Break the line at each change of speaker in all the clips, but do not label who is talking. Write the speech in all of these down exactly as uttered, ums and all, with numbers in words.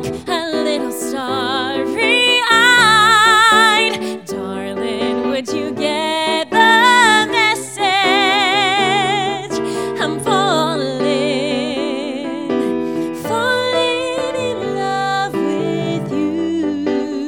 look a little starry-eyed. Darling, would you get the message? I'm falling, falling in love with you.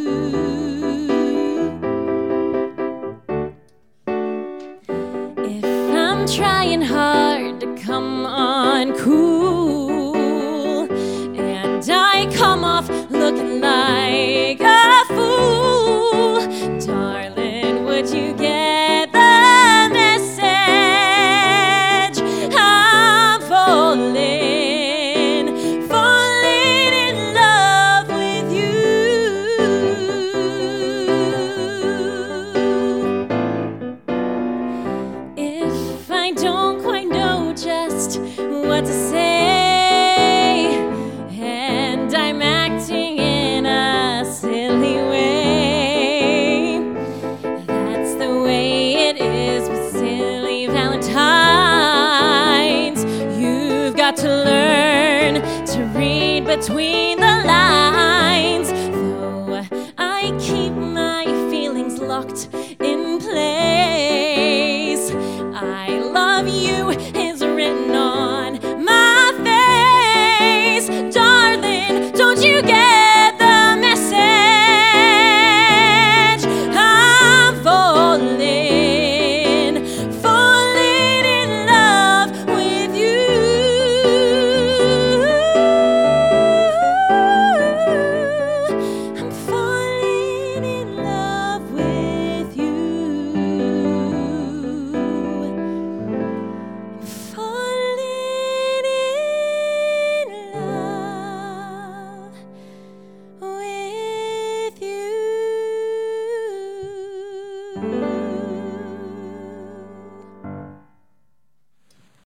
If I'm trying hard to come on cool, and I come off looking like a fool, darling, would you get the message? I'm falling, falling in love with you. If I don't quite know just what to say, and I'm acting in a silly way, that's the way it is with silly valentines. You've got to learn to read between the lines. Though I keep my feelings locked in place, I love you is written on my face. Darling, don't you get the message? I'm falling, falling in love with you. I'm falling in love with you. Falling in love with you.